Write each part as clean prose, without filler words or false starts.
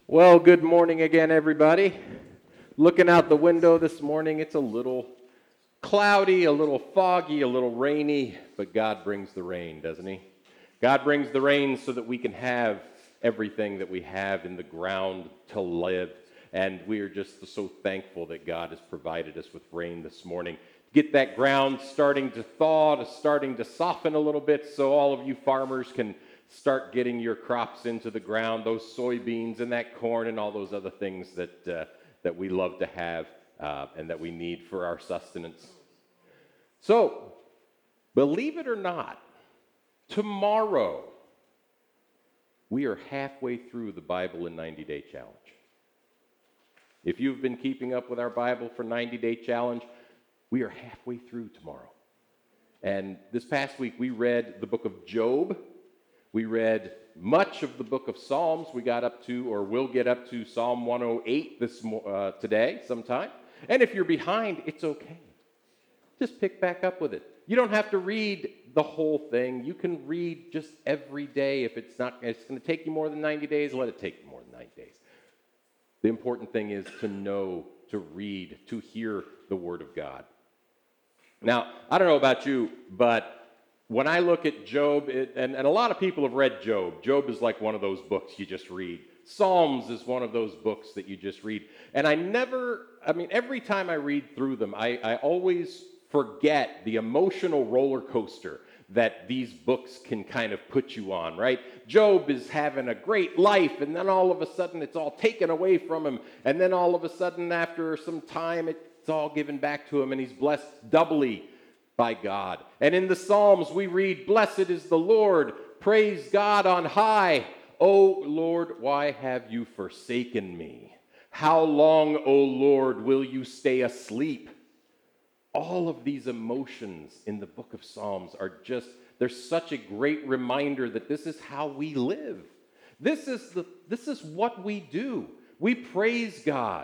Well, good morning again, everybody. Looking out the window this morning, it's a little cloudy, a little foggy, a little rainy, but God brings the rain, doesn't He? God brings the rain so that we can have everything that we have in the ground to live, and we are just so thankful that God has provided us with rain this morning. Get that ground starting to thaw, starting to soften a little bit, so all of you farmers can start getting your crops into the ground, those soybeans and that corn and all those other things that we love to have and that we need for our sustenance. So, believe it or not, tomorrow we are halfway through the Bible in 90-Day Challenge. If you've been keeping up with our Bible for 90-Day Challenge, we are halfway through tomorrow. And this past week we read the book of Job. We read much of the book of Psalms. We got up to, or will get up to, Psalm 108 today sometime. And if you're behind, it's okay. Just pick back up with it. You don't have to read the whole thing. You can read just every day. If it's going to take you more than 90 days, let it take you more than 90 days. The important thing is to know, to read, to hear the Word of God. Now, I don't know about you, but when I look at Job, and a lot of people have read Job. Job is like one of those books you just read. Psalms is one of those books that you just read. And every time I read through them, I always forget the emotional roller coaster that these books can kind of put you on, right? Job is having a great life, and then all of a sudden it's all taken away from him. And then all of a sudden, after some time, it's all given back to him, and he's blessed doubly by God. And in the Psalms we read, "Blessed is the Lord, praise God on high. O Lord, why have you forsaken me? How long, O Lord, will you stay asleep?" All of these emotions in the book of Psalms they're such a great reminder that this is how we live. This is what we do. We praise God,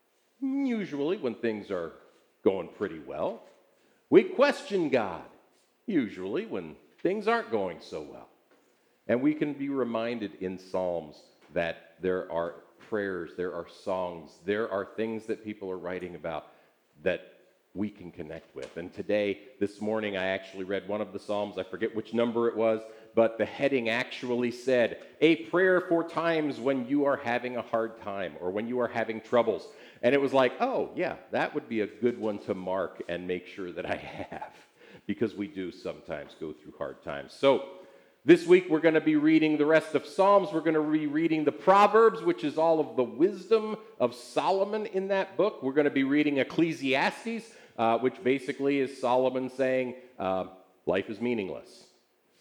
usually when things are going pretty well. We question God, usually when things aren't going so well. And we can be reminded in Psalms that there are prayers, there are songs, there are things that people are writing about that we can connect with. And this morning, I actually read one of the Psalms. I forget which number it was, but the heading actually said, "A prayer for times when you are having a hard time or when you are having troubles." And it was like, oh, yeah, that would be a good one to mark and make sure that I have, because we do sometimes go through hard times. So this week we're going to be reading the rest of Psalms. We're going to be reading the Proverbs, which is all of the wisdom of Solomon in that book. We're going to be reading Ecclesiastes, which basically is Solomon saying life is meaningless.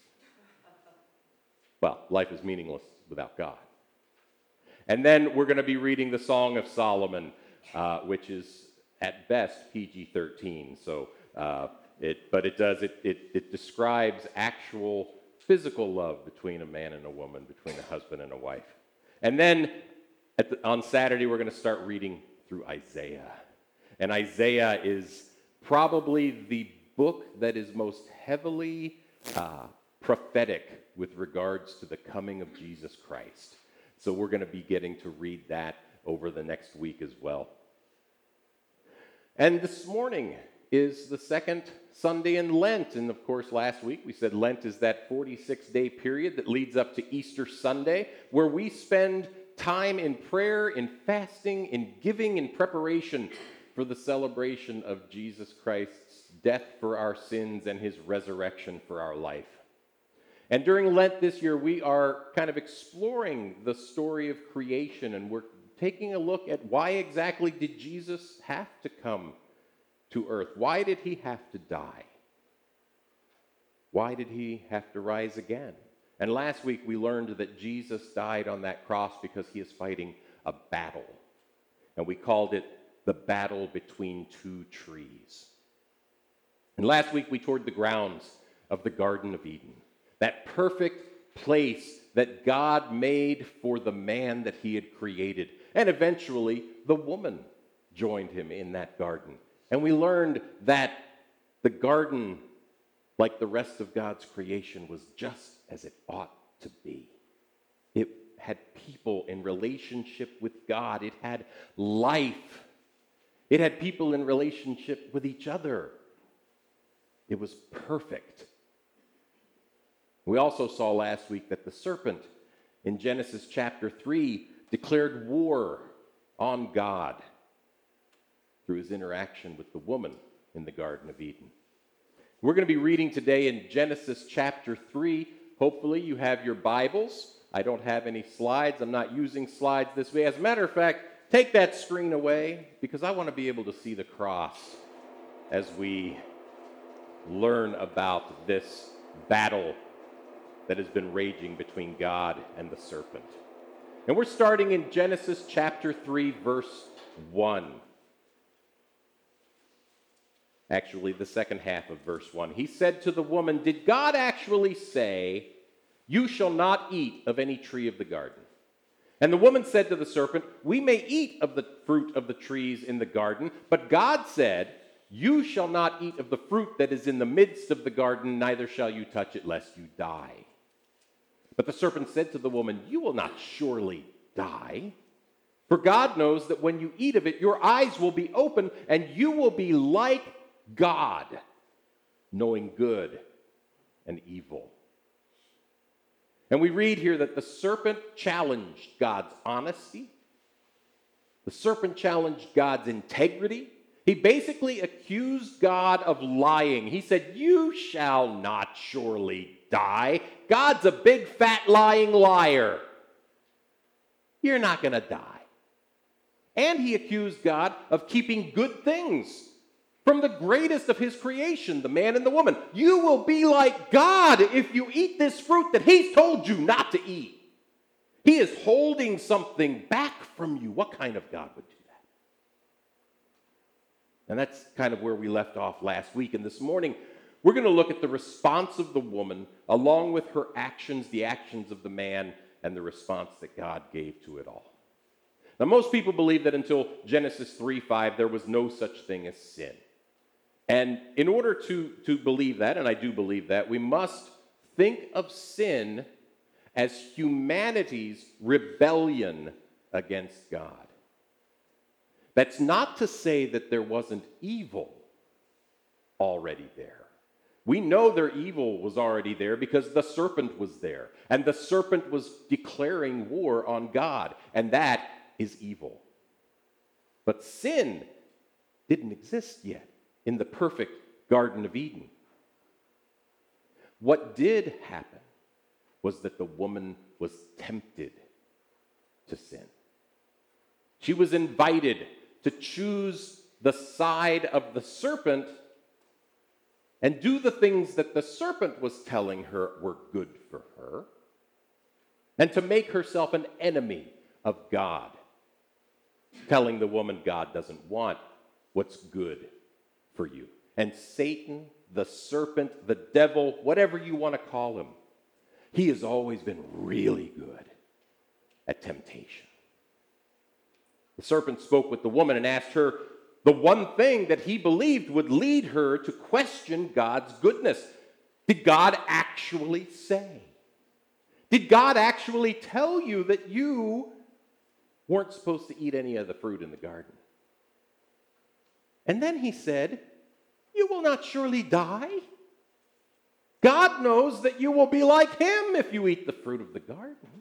Well, life is meaningless without God. And then we're going to be reading the Song of Solomon, which is at best PG-13. So, it describes actual physical love between a man and a woman, between a husband and a wife. And then on Saturday we're going to start reading through Isaiah. And Isaiah is probably the book that is most heavily prophetic with regards to the coming of Jesus Christ. So we're going to be getting to read that over the next week as well. And this morning is the second Sunday in Lent. And of course, last week we said Lent is that 46-day period that leads up to Easter Sunday, where we spend time in prayer, in fasting, in giving, in preparation for the celebration of Jesus Christ's death for our sins and his resurrection for our life. And during Lent this year, we are kind of exploring the story of creation, and we're taking a look at why exactly did Jesus have to come to earth? Why did he have to die? Why did he have to rise again? And last week we learned that Jesus died on that cross because he is fighting a battle. And we called it the battle between two trees. And last week we toured the grounds of the Garden of Eden. That perfect place that God made for the man that he had created. And eventually, the woman joined him in that garden. And we learned that the garden, like the rest of God's creation, was just as it ought to be. It had people in relationship with God. It had life. It had people in relationship with each other. It was perfect. We also saw last week that the serpent in Genesis chapter 3 declared war on God through his interaction with the woman in the Garden of Eden. We're going to be reading today in Genesis chapter 3. Hopefully you have your Bibles. I don't have any slides. I'm not using slides this way. As a matter of fact, take that screen away because I want to be able to see the cross as we learn about this battle that has been raging between God and the serpent. And we're starting in Genesis chapter 3, verse 1. Actually, the second half of verse 1. He said to the woman, "Did God actually say, 'You shall not eat of any tree of the garden'?" And the woman said to the serpent, "We may eat of the fruit of the trees in the garden, but God said, 'You shall not eat of the fruit that is in the midst of the garden, neither shall you touch it, lest you die.' But the serpent said to the woman, 'You will not surely die. For God knows that when you eat of it, your eyes will be open, and you will be like God, knowing good and evil.'" And we read here that the serpent challenged God's honesty. The serpent challenged God's integrity. He basically accused God of lying. He said, "You shall not surely die." God's a big, fat, lying liar. You're not going to die. And he accused God of keeping good things from the greatest of his creation, the man and the woman. You will be like God if you eat this fruit that he's told you not to eat. He is holding something back from you. What kind of God would do that? And that's kind of where we left off last week. And this morning, we're going to look at the response of the woman along with her actions, the actions of the man, and the response that God gave to it all. Now, most people believe that until Genesis 3:5, there was no such thing as sin. And in order to believe that, and I do believe that, we must think of sin as humanity's rebellion against God. That's not to say that there wasn't evil already there. We know their evil was already there because the serpent was there. And the serpent was declaring war on God. And that is evil. But sin didn't exist yet in the perfect Garden of Eden. What did happen was that the woman was tempted to sin. She was invited to choose the side of the serpent and do the things that the serpent was telling her were good for her, and to make herself an enemy of God, telling the woman God doesn't want what's good for you. And Satan, the serpent, the devil, whatever you want to call him, he has always been really good at temptation. The serpent spoke with the woman and asked her the one thing that he believed would lead her to question God's goodness. Did God actually say? Did God actually tell you that you weren't supposed to eat any of the fruit in the garden? And then he said, "You will not surely die. God knows that you will be like him if you eat the fruit of the garden."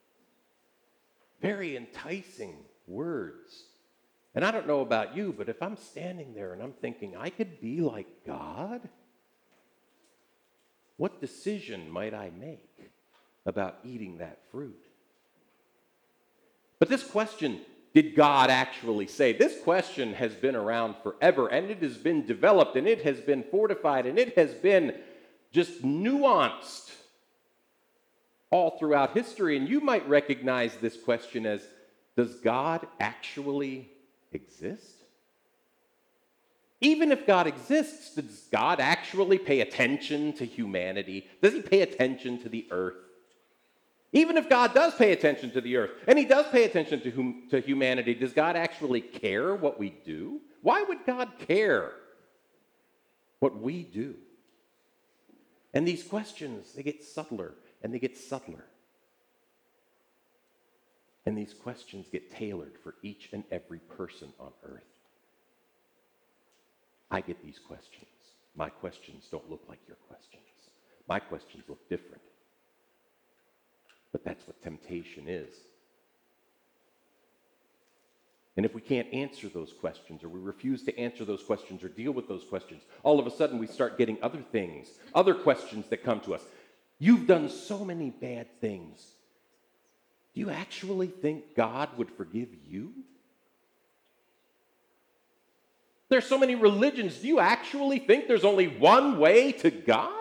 Very enticing words. And I don't know about you, but if I'm standing there and I'm thinking, I could be like God, what decision might I make about eating that fruit? But this question, did God actually say? This question has been around forever, and it has been developed, and it has been fortified, and it has been just nuanced all throughout history. And you might recognize this question as, does God actually exist? Even if God exists, does God actually pay attention to humanity? Does he pay attention to the earth? Even if God does pay attention to the earth, and he does pay attention to humanity, does God actually care what we do? Why would God care what we do? And these questions, they get subtler and they get subtler. And these questions get tailored for each and every person on earth. I get these questions. My questions don't look like your questions. My questions look different. But that's what temptation is. And if we can't answer those questions, or we refuse to answer those questions or deal with those questions, all of a sudden we start getting other things, other questions that come to us. You've done so many bad things. Do you actually think God would forgive you? There's so many religions. Do you actually think there's only one way to God?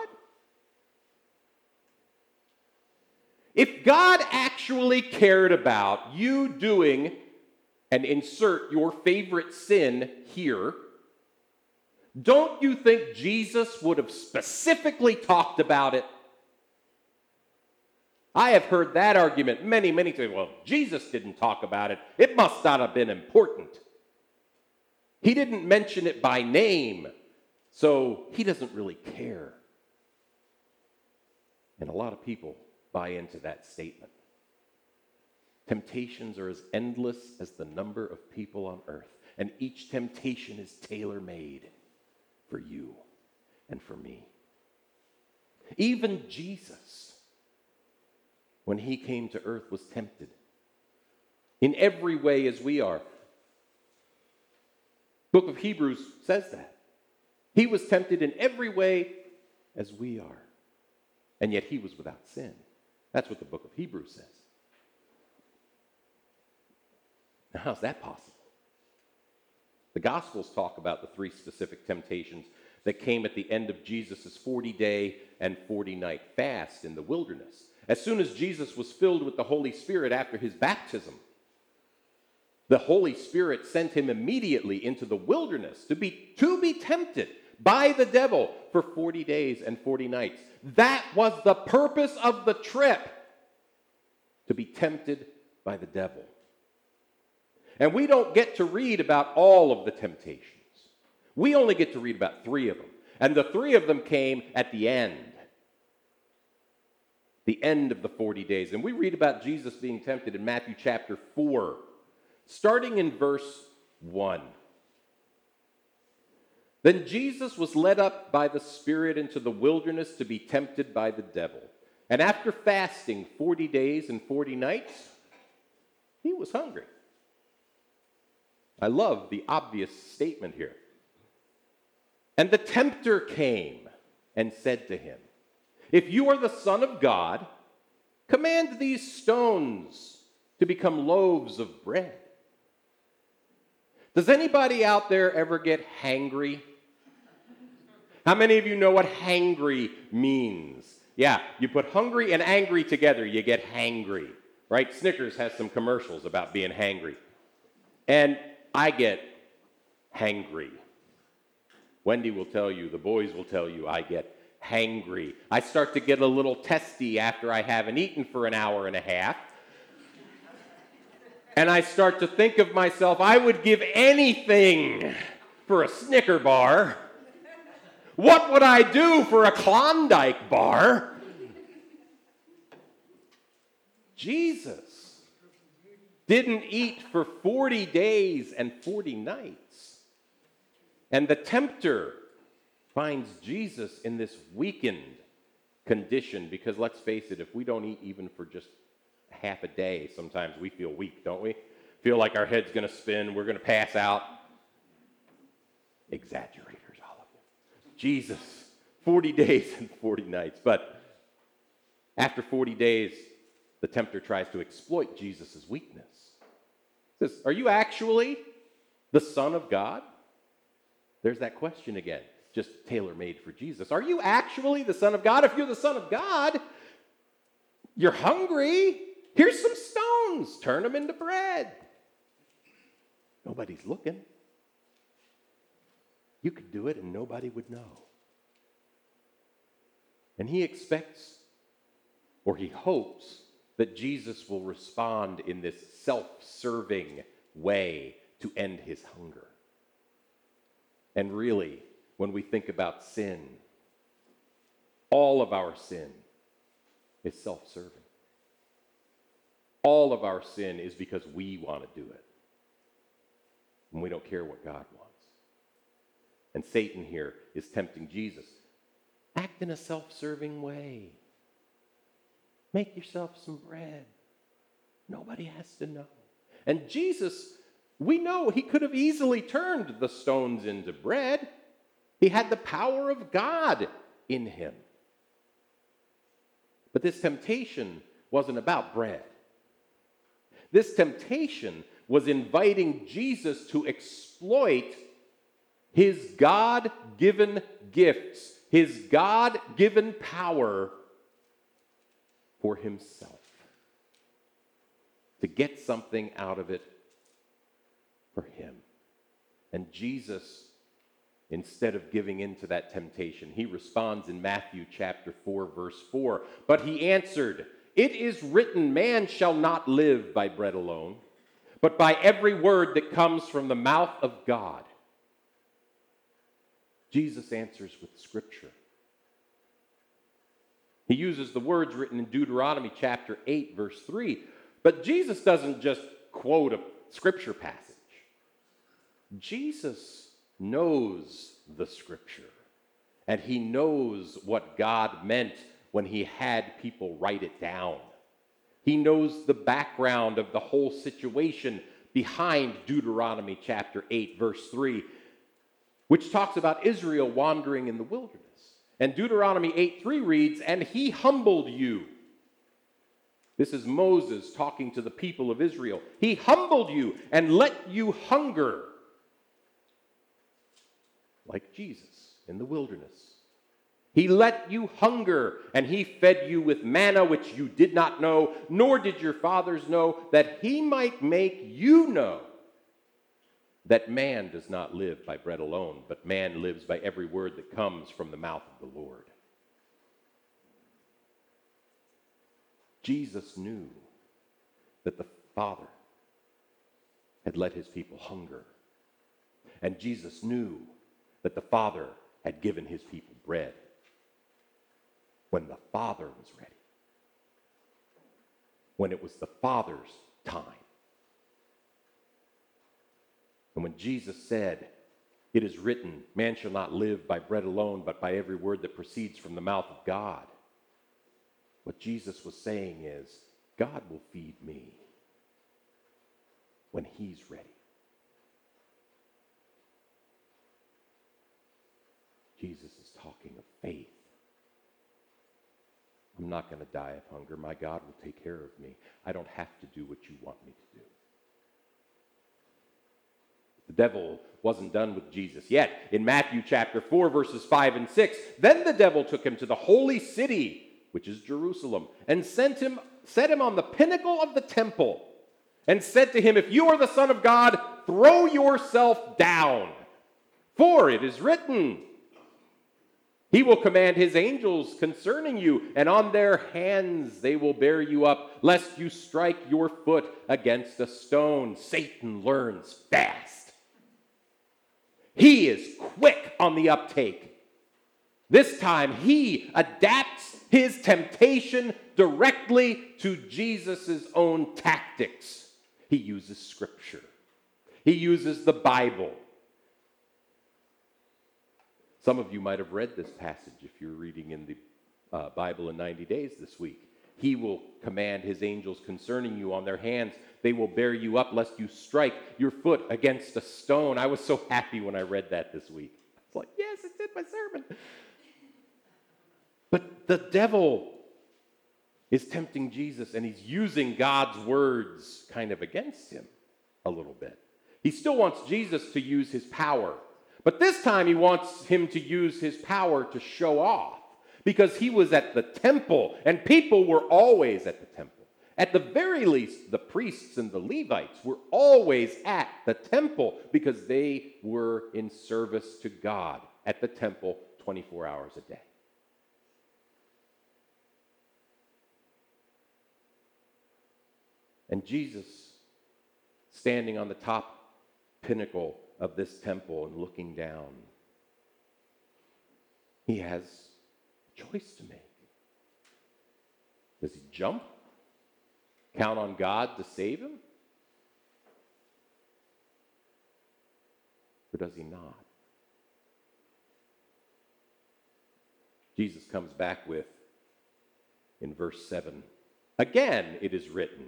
If God actually cared about you doing, and insert your favorite sin here, don't you think Jesus would have specifically talked about it? I have heard that argument many, many times. Well, Jesus didn't talk about it. It must not have been important. He didn't mention it by name, so he doesn't really care. And a lot of people buy into that statement. Temptations are as endless as the number of people on earth, and each temptation is tailor-made for you and for me. Even Jesus, when he came to earth, was tempted in every way as we are. Book of Hebrews says that. He was tempted in every way as we are, and yet he was without sin. That's what the book of Hebrews says. Now, how's that possible? The Gospels talk about the three specific temptations that came at the end of Jesus' 40-day and 40-night fast in the wilderness. As soon as Jesus was filled with the Holy Spirit after his baptism, the Holy Spirit sent him immediately into the wilderness to be tempted by the devil for 40 days and 40 nights. That was the purpose of the trip, to be tempted by the devil. And we don't get to read about all of the temptations. We only get to read about 3 of them. And the 3 of them came at the end of the 40 days. And we read about Jesus being tempted in Matthew chapter 4, starting in verse 1. Then Jesus was led up by the Spirit into the wilderness to be tempted by the devil. And after fasting 40 days and 40 nights, he was hungry. I love the obvious statement here. And the tempter came and said to him, "If you are the Son of God, command these stones to become loaves of bread." Does anybody out there ever get hangry? How many of you know what hangry means? Yeah, you put hungry and angry together, you get hangry, right? Snickers has some commercials about being hangry. And I get hangry. Wendy will tell you, the boys will tell you, I get hangry. I start to get a little testy after I haven't eaten for an hour and a half. And I start to think of myself, I would give anything for a Snicker bar. What would I do for a Klondike bar? Jesus didn't eat for 40 days and 40 nights. And the tempter finds Jesus in this weakened condition, because let's face it, if we don't eat even for just half a day, sometimes we feel weak, don't we? Feel like our head's going to spin, we're going to pass out. Exaggerators, all of you. Jesus, 40 days and 40 nights. But after 40 days, the tempter tries to exploit Jesus' weakness. He says, "Are you actually the Son of God?" There's that question again, just tailor-made for Jesus. Are you actually the Son of God? If you're the Son of God, you're hungry. Here's some stones. Turn them into bread. Nobody's looking. You could do it and nobody would know. And he expects, or he hopes, that Jesus will respond in this self-serving way to end his hunger. And really, when we think about sin, all of our sin is self-serving. All of our sin is because we want to do it. And we don't care what God wants. And Satan here is tempting Jesus. Act in a self-serving way. Make yourself some bread. Nobody has to know. And Jesus, we know he could have easily turned the stones into bread. He had the power of God in him. But this temptation wasn't about bread. This temptation was inviting Jesus to exploit his God-given gifts, his God-given power for himself, to get something out of it for him. And Jesus, instead of giving in to that temptation, he responds in Matthew chapter 4, verse 4. But he answered, "It is written, man shall not live by bread alone, but by every word that comes from the mouth of God." Jesus answers with Scripture. He uses the words written in Deuteronomy chapter 8, verse 3. But Jesus doesn't just quote a Scripture passage. Jesus knows the Scripture, and he knows what God meant when he had people write it down. He knows the background of the whole situation behind Deuteronomy chapter 8, verse 3, which talks about Israel wandering in the wilderness. And Deuteronomy 8:3 reads, "And he humbled you." This is Moses talking to the people of Israel. "He humbled you and let you hunger," like Jesus in the wilderness. "He let you hunger, and he fed you with manna which you did not know, nor did your fathers know, that he might make you know that man does not live by bread alone, but man lives by every word that comes from the mouth of the Lord." Jesus knew that the Father had let his people hunger. And Jesus knew that the Father had given his people bread when the Father was ready, when it was the Father's time. And when Jesus said, "It is written, man shall not live by bread alone, but by every word that proceeds from the mouth of God," what Jesus was saying is, God will feed me when he's ready. Jesus is talking of faith. I'm not going to die of hunger. My God will take care of me. I don't have to do what you want me to do. The devil wasn't done with Jesus yet. In Matthew chapter 4, verses 5 and 6, "Then the devil took him to the holy city, which is Jerusalem, and set him on the pinnacle of the temple, and said to him, 'If you are the Son of God, throw yourself down. For it is written, he will command his angels concerning you, and on their hands they will bear you up, lest you strike your foot against a stone.'" Satan learns fast. He is quick on the uptake. This time he adapts his temptation directly to Jesus' own tactics. He uses Scripture. He uses the Bible. Some of you might have read this passage if you're reading in the Bible in 90 days this week. "He will command his angels concerning you, on their hands they will bear you up, lest you strike your foot against a stone." I was so happy when I read that this week. I was like, yes, it's in my sermon. But the devil is tempting Jesus, and he's using God's words kind of against him a little bit. He still wants Jesus to use his power, but this time he wants him to use his power to show off, because he was at the temple, and people were always at the temple. At the very least, the priests and the Levites were always at the temple because they were in service to God at the temple 24 hours a day. And Jesus, standing on the top pinnacle of this temple and looking down, he has a choice to make. Does he jump? count on God to save him? Or does he not? Jesus comes back with, in verse 7, again it is written,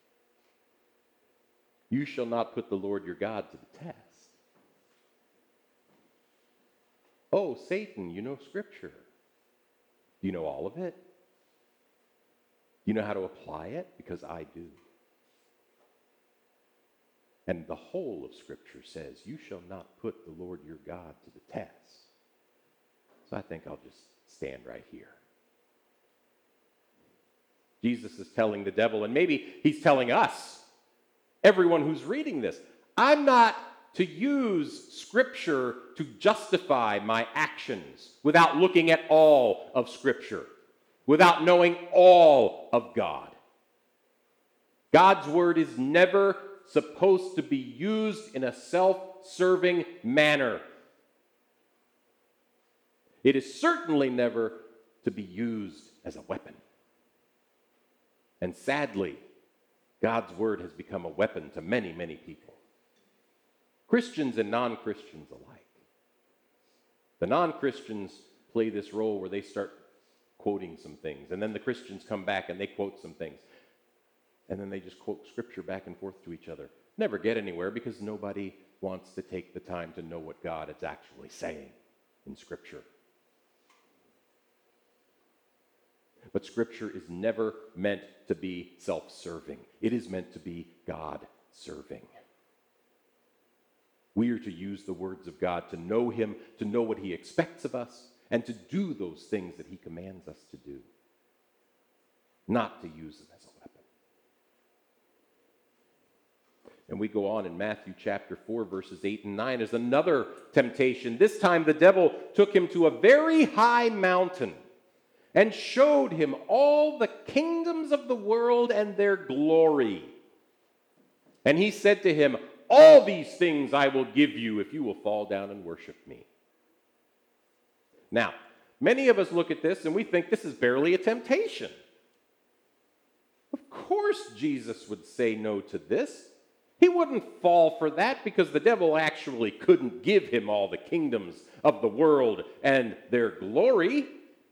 you shall not put the Lord your God to the test. Oh, Satan, you know Scripture. Do you know all of it? Do you know how to apply it? Because I do. And the whole of Scripture says, you shall not put the Lord your God to the test. So I think I'll just stand right here. Jesus is telling the devil, and maybe he's telling us, everyone who's reading this, I'm not to use Scripture to justify my actions without looking at all of Scripture, without knowing all of God. God's word is never supposed to be used in a self-serving manner. It is certainly never to be used as a weapon. And sadly, God's word has become a weapon to many, many people. Christians and non-Christians alike. The non-Christians play this role where they start quoting some things, and then the Christians come back and they quote some things. And then they just quote Scripture back and forth to each other. Never get anywhere because nobody wants to take the time to know what God is actually saying in Scripture. But Scripture is never meant to be self-serving. It is meant to be God-serving. We are to use the words of God to know Him, to know what He expects of us, and to do those things that He commands us to do. Not to use them as a weapon. And we go on in Matthew chapter 4, verses 8 and 9 as another temptation. This time the devil took him to a very high mountain and showed him all the kingdoms of the world and their glory. And he said to him, all these things I will give you if you will fall down and worship me. Now, many of us look at this and we think this is barely a temptation. Of course Jesus would say no to this. He wouldn't fall for that because the devil actually couldn't give him all the kingdoms of the world and their glory.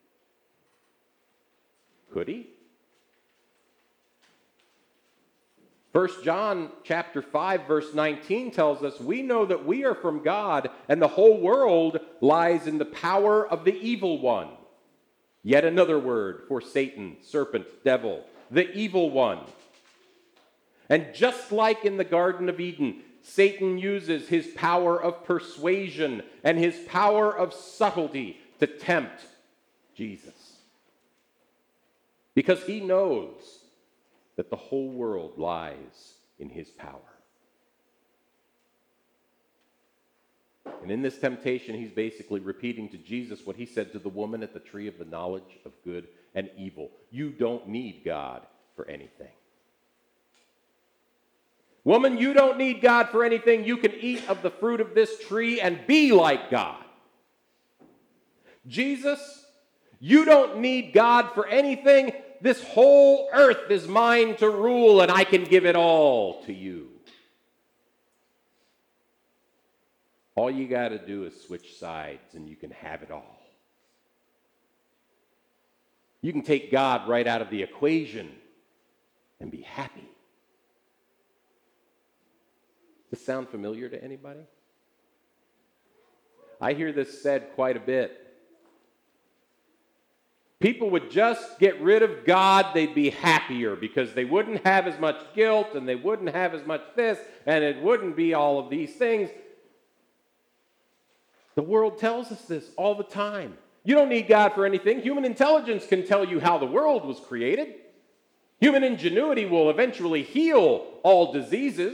Could he? 1 John chapter 5 verse 19 tells us, we know that we are from God and the whole world lies in the power of the evil one. Yet another word for Satan, serpent, devil, the evil one. And just like in the Garden of Eden, Satan uses his power of persuasion and his power of subtlety to tempt Jesus. Because he knows that the whole world lies in his power. And in this temptation, he's basically repeating to Jesus what he said to the woman at the tree of the knowledge of good and evil. You don't need God for anything. Woman, you don't need God for anything. You can eat of the fruit of this tree and be like God. Jesus, you don't need God for anything. This whole earth is mine to rule, and I can give it all to you. All you got to do is switch sides, and you can have it all. You can take God right out of the equation and be happy. Does this sound familiar to anybody? I hear this said quite a bit. People would just get rid of God, they'd be happier because they wouldn't have as much guilt and they wouldn't have as much this and it wouldn't be all of these things. The world tells us this all the time. You don't need God for anything. Human intelligence can tell you how the world was created. Human ingenuity will eventually heal all diseases.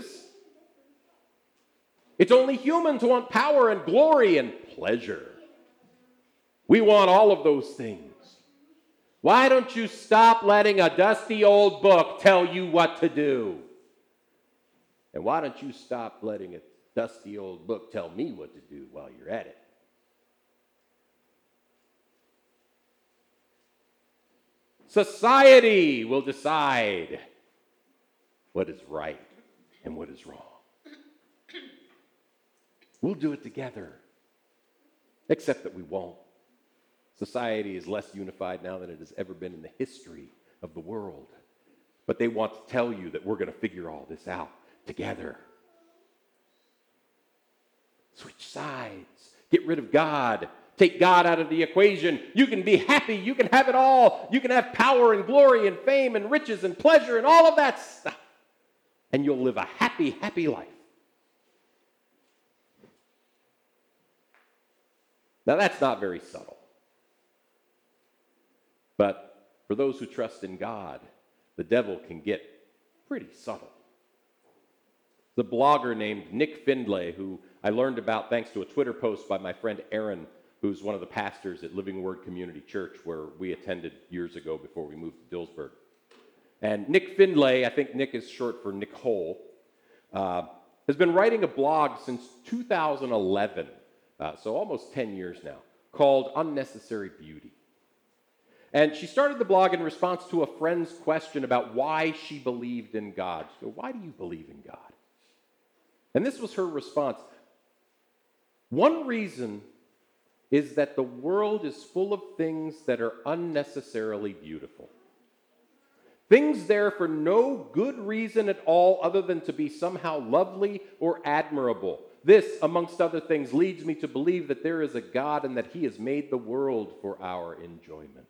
It's only humans who want power and glory and pleasure. We want all of those things. Why don't you stop letting a dusty old book tell you what to do? And why don't you stop letting a dusty old book tell me what to do while you're at it? Society will decide what is right and what is wrong. We'll do it together, except that we won't. Society is less unified now than it has ever been in the history of the world. But they want to tell you that we're going to figure all this out together. Switch sides. Get rid of God. Take God out of the equation. You can be happy. You can have it all. You can have power and glory and fame and riches and pleasure and all of that stuff. And you'll live a happy, happy life. Now, that's not very subtle. But for those who trust in God, the devil can get pretty subtle. The blogger named Nick Findlay, who I learned about thanks to a Twitter post by my friend Aaron, who's one of the pastors at Living Word Community Church, where we attended years ago before we moved to Dillsburg. And Nick Findlay, I think Nick is short for Nicole, has been writing a blog since 2011, so almost 10 years now, called Unnecessary Beauty. And she started the blog in response to a friend's question about why she believed in God. She said, "Why do you believe in God?" And this was her response. "One reason is that the world is full of things that are unnecessarily beautiful. Things there for no good reason at all other than to be somehow lovely or admirable. This, amongst other things, leads me to believe that there is a God and that He has made the world for our enjoyment."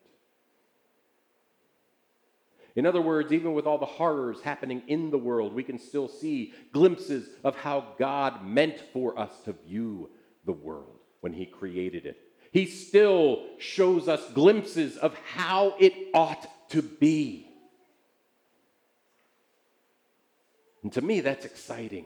In other words, even with all the horrors happening in the world, we can still see glimpses of how God meant for us to view the world when He created it. He still shows us glimpses of how it ought to be. And to me, that's exciting.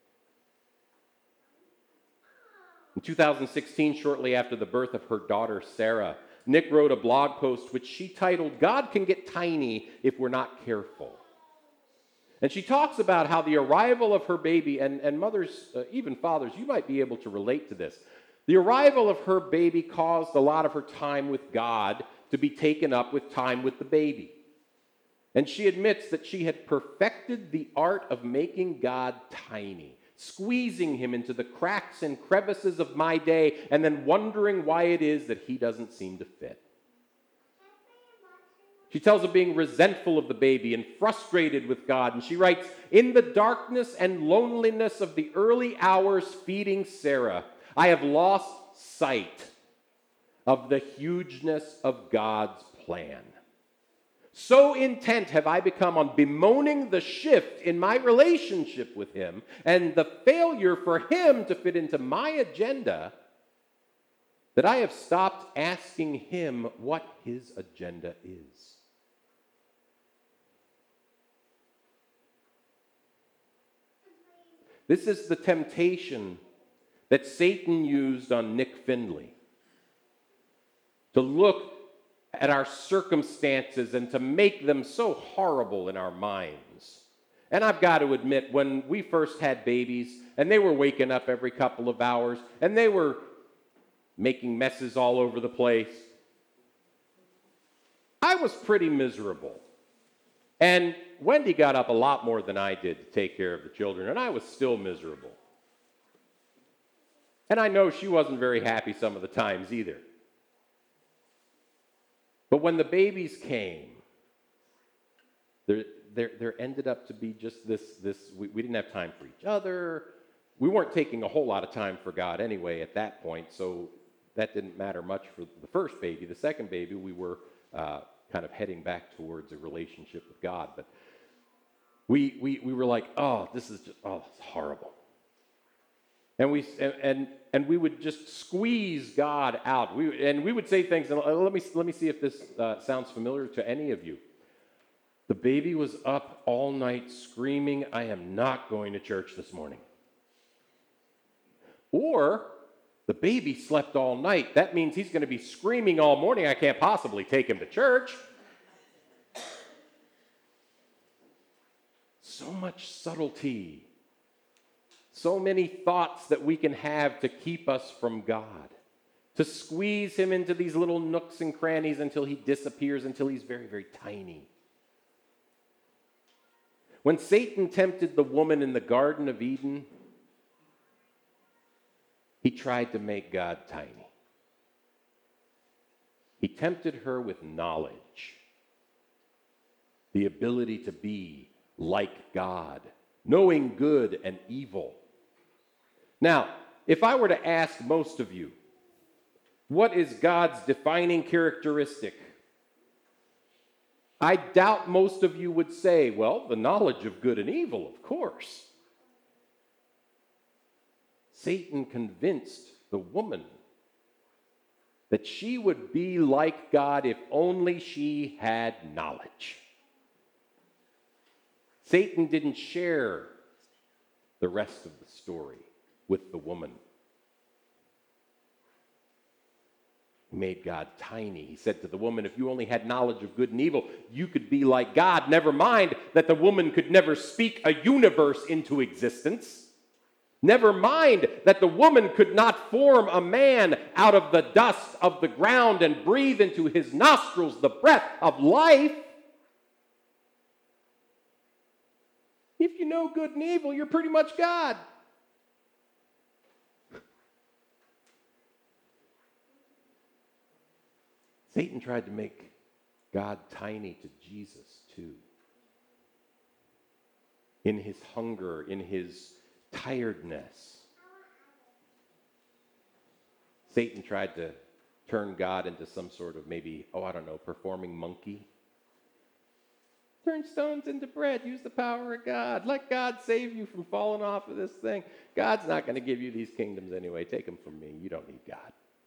In 2016, shortly after the birth of her daughter, Sarah, Nick wrote a blog post which she titled, "God Can Get Tiny If We're Not Careful." And she talks about how the arrival of her baby, and mothers, even fathers, you might be able to relate to this. The arrival of her baby caused a lot of her time with God to be taken up with time with the baby. And she admits that she had perfected the art of making God tiny, squeezing Him into the cracks and crevices of my day, and then wondering why it is that He doesn't seem to fit. She tells of being resentful of the baby and frustrated with God, and she writes, "In the darkness and loneliness of the early hours feeding Sarah, I have lost sight of the hugeness of God's plan. So intent have I become on bemoaning the shift in my relationship with Him and the failure for Him to fit into my agenda that I have stopped asking Him what His agenda is." This is the temptation that Satan used on Nick Findlay, to look at our circumstances and to make them so horrible in our minds. And I've got to admit, when we first had babies, and they were waking up every couple of hours, and they were making messes all over the place, I was pretty miserable. And Wendy got up a lot more than I did to take care of the children, and I was still miserable. And I know she wasn't very happy some of the times either. But when the babies came, there ended up to be just this we didn't have time for each other. We weren't taking a whole lot of time for God anyway at that point, so that didn't matter much for the first baby. The second baby, we were kind of heading back towards a relationship with God. But we were like, oh, this is just, oh, it's horrible. And we would just squeeze God out. We would say things, and let me see if this sounds familiar to any of you. The baby was up all night screaming, "I am not going to church this morning." Or, the baby slept all night. That means he's going to be screaming all morning. I can't possibly take him to church. So much subtlety. So many thoughts that we can have to keep us from God, to squeeze Him into these little nooks and crannies until He disappears, until He's very, very tiny. When Satan tempted the woman in the Garden of Eden, he tried to make God tiny. He tempted her with knowledge, the ability to be like God, knowing good and evil. Now, if I were to ask most of you, what is God's defining characteristic? I doubt most of you would say, well, the knowledge of good and evil, of course. Satan convinced the woman that she would be like God if only she had knowledge. Satan didn't share the rest of the story with the woman. He made God tiny. He said to the woman, if you only had knowledge of good and evil, you could be like God. Never mind that the woman could never speak a universe into existence. Never mind that the woman could not form a man out of the dust of the ground and breathe into his nostrils the breath of life. If you know good and evil, you're pretty much God. Satan tried to make God tiny to Jesus too. In his hunger, in his tiredness. Satan tried to turn God into some sort of maybe, performing monkey. Turn stones into bread. Use the power of God. Let God save you from falling off of this thing. God's not going to give you these kingdoms anyway. Take them from me. You don't need God.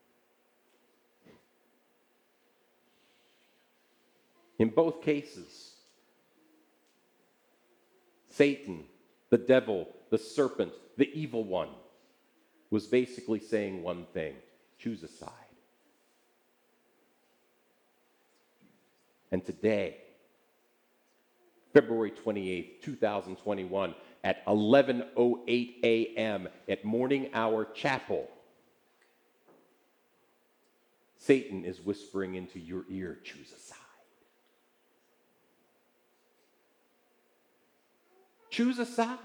In both cases, Satan, the devil, the serpent, the evil one, was basically saying one thing: choose a side. And today, February 28th, 2021, at 11:08 a.m. at Morning Hour Chapel, Satan is whispering into your ear, choose a side. Choose a side.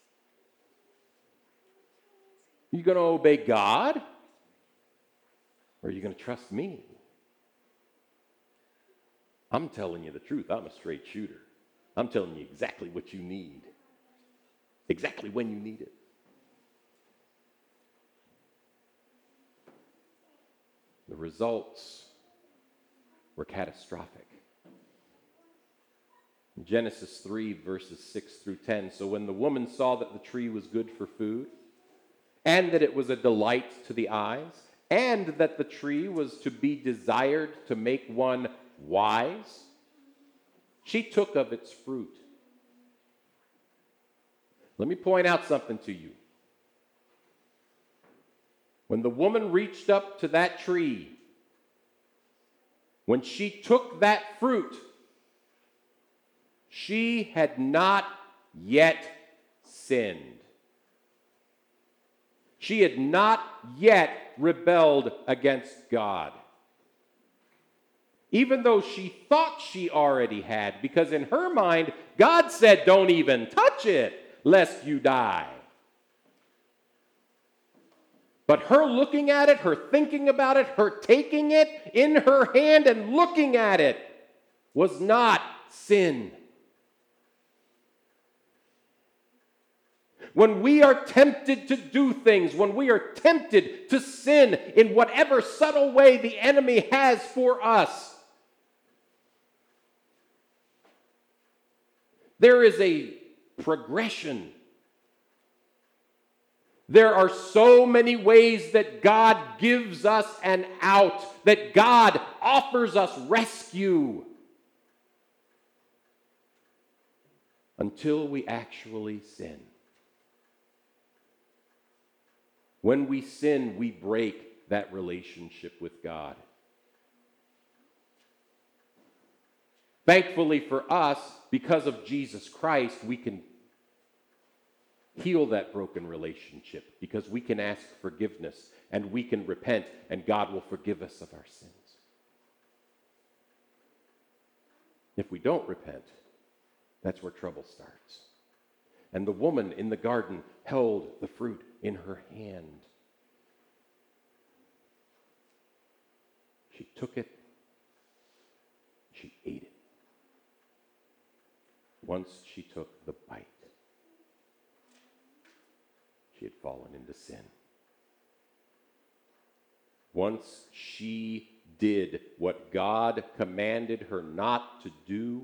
Are you going to obey God? Or are you going to trust me? I'm telling you the truth. I'm a straight shooter. I'm telling you exactly what you need. Exactly when you need it. The results were catastrophic. Genesis 3, verses 6 through 10. So when the woman saw that the tree was good for food, and that it was a delight to the eyes, and that the tree was to be desired to make one wise, she took of its fruit. Let me point out something to you. When the woman reached up to that tree, when she took that fruit, she had not yet sinned. She had not yet rebelled against God. Even though she thought she already had, because in her mind, God said, don't even touch it, lest you die. But her looking at it, her thinking about it, her taking it in her hand and looking at it was not sin. When we are tempted to do things, when we are tempted to sin in whatever subtle way the enemy has for us, there is a progression. There are so many ways that God gives us an out, that God offers us rescue, until we actually sin. When we sin, we break that relationship with God. Thankfully for us, because of Jesus Christ, we can heal that broken relationship, because we can ask forgiveness and we can repent, and God will forgive us of our sins. If we don't repent, That's where trouble starts. And the woman in the garden held the fruit in her hand. She took it. She ate it. Once she took the bite, she had fallen into sin. Once she did what God commanded her not to do,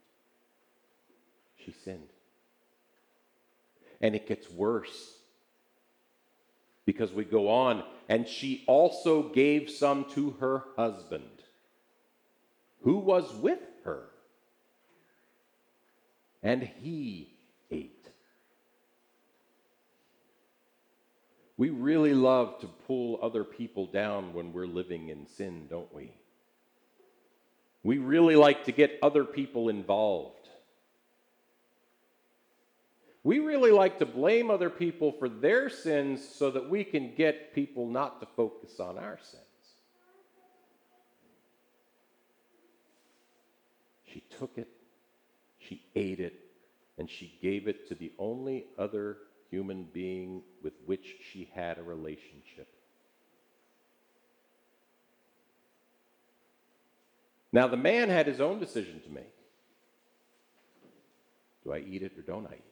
she sinned. And it gets worse. Because we go on, and she also gave some to her husband, who was with her, and he ate. We really love to pull other people down when we're living in sin, don't we? We really like to get other people involved. We really like to blame other people for their sins so that we can get people not to focus on our sins. She took it, she ate it, and she gave it to the only other human being with which she had a relationship. Now, the man had his own decision to make. Do I eat it or don't I eat it?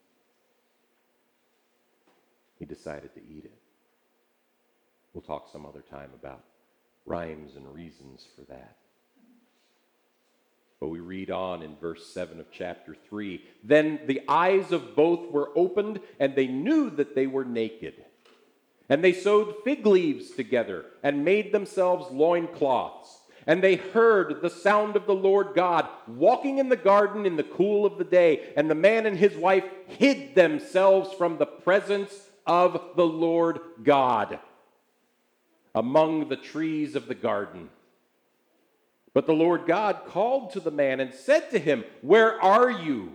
He decided to eat it. We'll talk some other time about rhymes and reasons for that. But we read on in verse 7 of chapter 3. Then the eyes of both were opened, and they knew that they were naked. And they sewed fig leaves together and made themselves loincloths. And they heard the sound of the Lord God walking in the garden in the cool of the day. And the man and his wife hid themselves from the presence of the Lord God among the trees of the garden. But the Lord God called to the man and said to him, "Where are you?"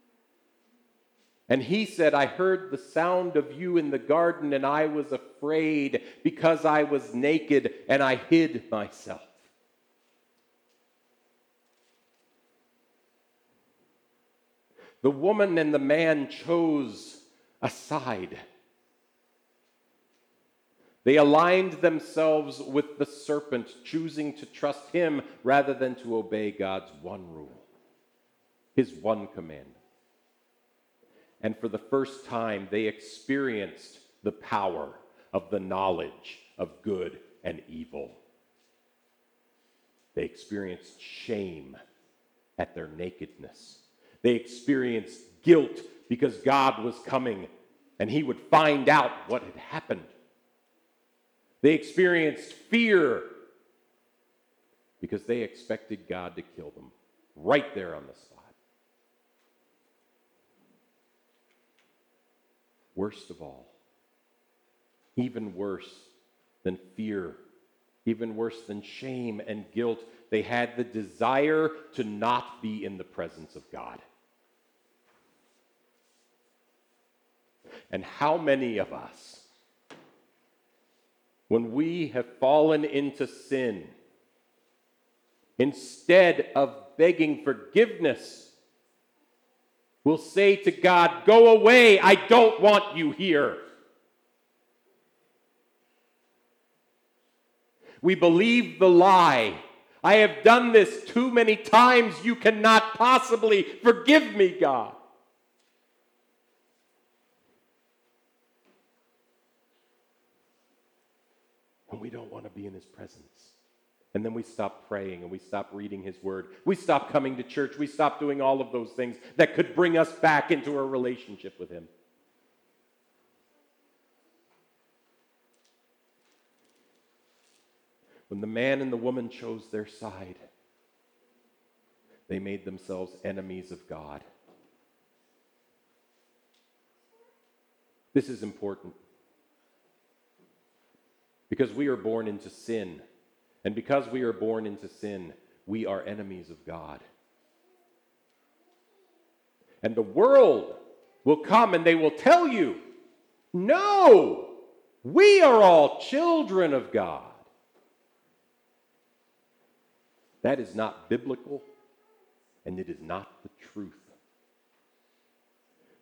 And he said, "I heard the sound of you in the garden, and I was afraid because I was naked, and I hid myself." The woman and the man chose a side. They aligned themselves with the serpent, choosing to trust him rather than to obey God's one rule, his one commandment. And for the first time, they experienced the power of the knowledge of good and evil. They experienced shame at their nakedness. They experienced guilt because God was coming and he would find out what had happened. They experienced fear because they expected God to kill them right there on the spot. Worst of all, even worse than fear, even worse than shame and guilt, they had the desire to not be in the presence of God. And how many of us, when we have fallen into sin, instead of begging forgiveness, will say to God, "Go away, I don't want you here." We believe the lie, "I have done this too many times, you cannot possibly forgive me, God." And we don't want to be in his presence. And then we stop praying and we stop reading his word. We stop coming to church. We stop doing all of those things that could bring us back into a relationship with him. When the man and the woman chose their side, they made themselves enemies of God. This is important. Because we are born into sin. And because we are born into sin, we are enemies of God. And the world will come and they will tell you, "No, we are all children of God." That is not biblical, and it is not the truth.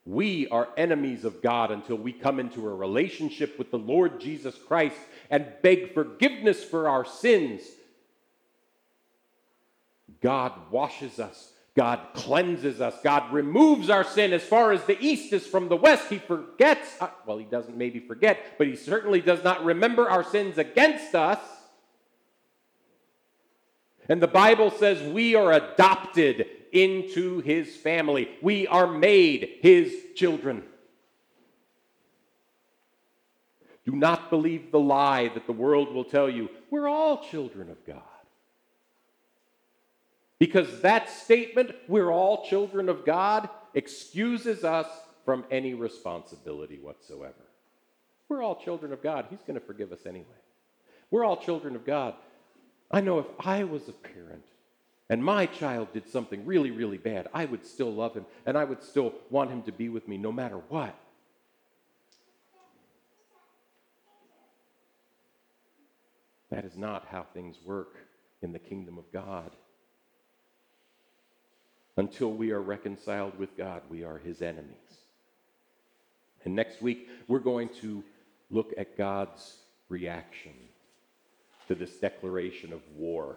We are enemies of God until we come into a relationship with the Lord Jesus Christ and beg forgiveness for our sins. God washes us. God cleanses us. God removes our sin as far as the east is from the west. He forgets. He doesn't maybe forget, but he certainly does not remember our sins against us. And the Bible says we are adopted into his family. We are made his children. Do not believe the lie that the world will tell you, we're all children of God. Because that statement, we're all children of God, excuses us from any responsibility whatsoever. We're all children of God. He's going to forgive us anyway. We're all children of God. I know if I was a parent and my child did something really, really bad, I would still love him and I would still want him to be with me no matter what. That is not how things work in the kingdom of God. Until we are reconciled with God, we are his enemies. And next week, we're going to look at God's reaction to this declaration of war.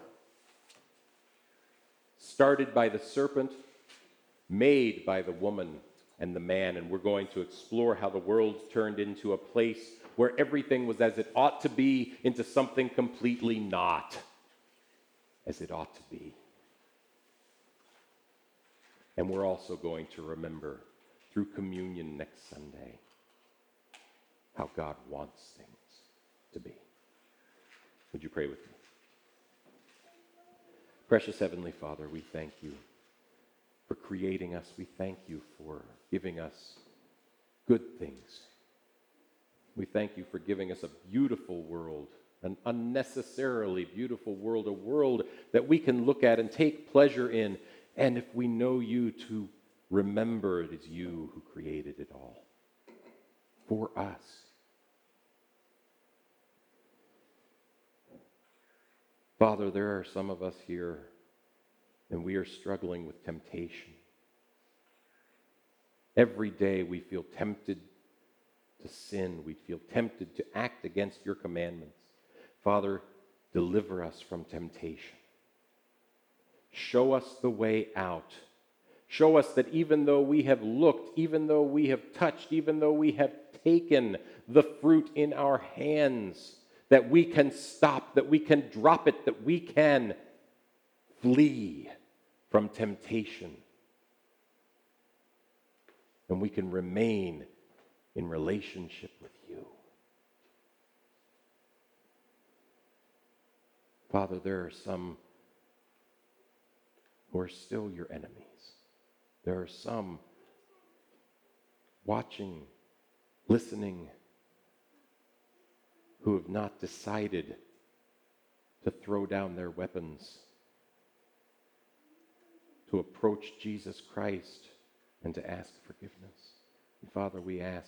Started by the serpent, made by the woman and the man. And we're going to explore how the world turned into a place where everything was as it ought to be, into something completely not as it ought to be. And we're also going to remember through communion next Sunday how God wants things to be. Would you pray with me? Precious Heavenly Father, we thank you for creating us. We thank you for giving us good things. We thank you for giving us a beautiful world, an unnecessarily beautiful world, a world that we can look at and take pleasure in. And if we know you, to remember it is you who created it all for us. Father, there are some of us here, and we are struggling with temptation. Every day we feel tempted to sin. We feel tempted to act against your commandments. Father, deliver us from temptation. Show us the way out. Show us that even though we have looked, even though we have touched, even though we have taken the fruit in our hands, that we can stop, that we can drop it, that we can flee from temptation. And we can remain in relationship with you. Father, there are some who are still your enemies. There are some watching, listening, who have not decided to throw down their weapons, to approach Jesus Christ and to ask forgiveness. And Father, we ask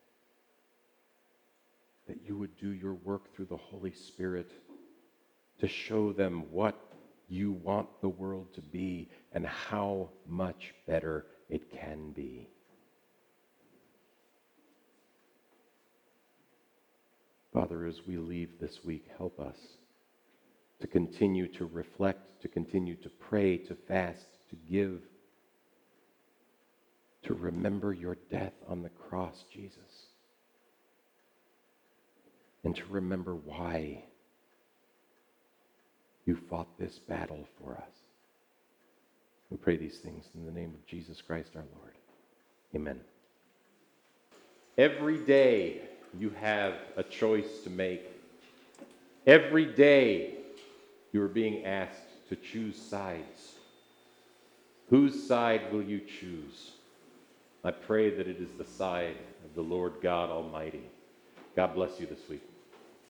that you would do your work through the Holy Spirit to show them what you want the world to be and how much better it can be. Father, as we leave this week, help us to continue to reflect, to continue to pray, to fast, to give, to remember your death on the cross, Jesus, and to remember why you fought this battle for us. We pray these things in the name of Jesus Christ our Lord. Amen. Every day you have a choice to make. Every day you are being asked to choose sides. Whose side will you choose? I pray that it is the side of the Lord God Almighty. God bless you this week.